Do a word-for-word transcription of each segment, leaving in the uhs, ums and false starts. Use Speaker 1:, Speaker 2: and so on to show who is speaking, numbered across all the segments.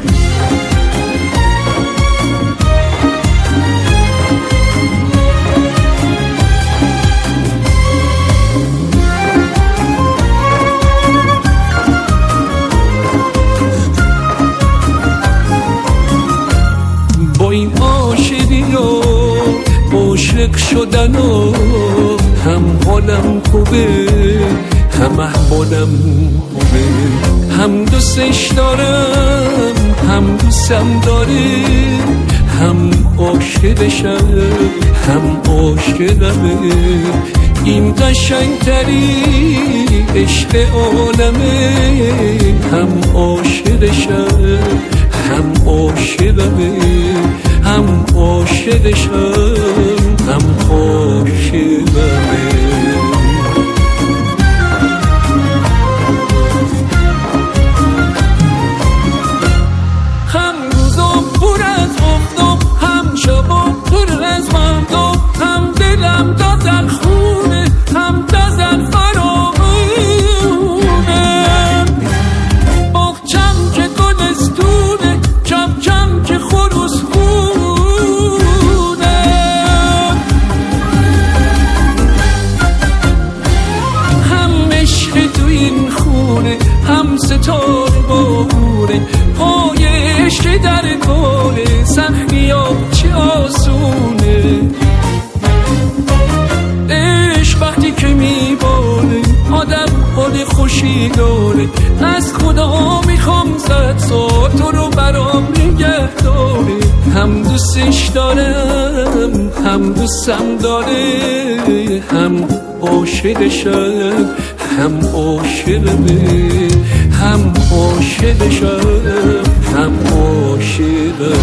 Speaker 1: با این عاشقی و عاشق شدن و هم حالم خوبه هم احوالم خوبه، هم دوستش دارم هم دوستم داره، هم عاشقشم هم عاشقمه. این قشنگتری عشق عالمه، هم عاشقشم هم عاشقمه، هم عاشقشم هم عاشقمه. هم ستاره باره پای عشق در کاره، سختی ها چه آسونه. عشق وقتی که میباره آدم حال خوشی داره، از خدا میخوام صد سال تو رو برام نگه داره. هم دوستش دارم هم دوستم داره، هم عاشقشم هم عاشقمه، هم عاشقشم هم عاشقمه.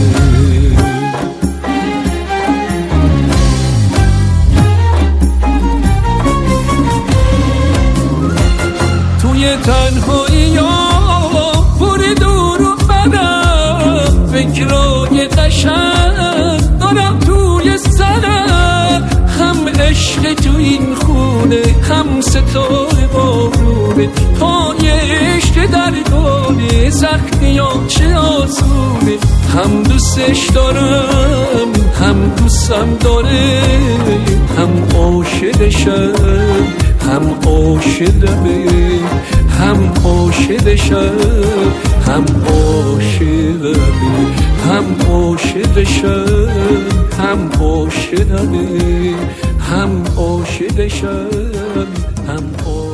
Speaker 1: توی تنهایی ها پر دور و برم، فکرای قشنگ دارم توی سرم. هم عشق تو این خونه هم ستاره بارونه، پای عشق در گونه، سختی ها چه آسونه. هم دوستش دارم هم دوستم داره، هم عاشقشم هم عاشقمه، هم عاشقشم هم عاشقمه، هم عاشقشم هم عاشقمه، هم عاشقشم هم عاشقمه.